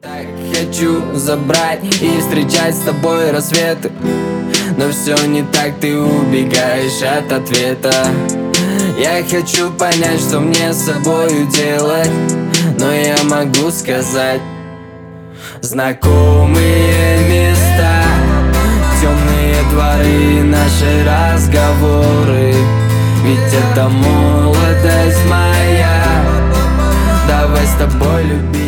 Так хочу забрать и встречать с тобой рассветы, но все не так, ты убегаешь от ответа. Я хочу понять, что мне с собою делать, но я могу сказать: знакомые места, темные дворы, наши разговоры. Ведь это молодость моя, давай с тобой любить.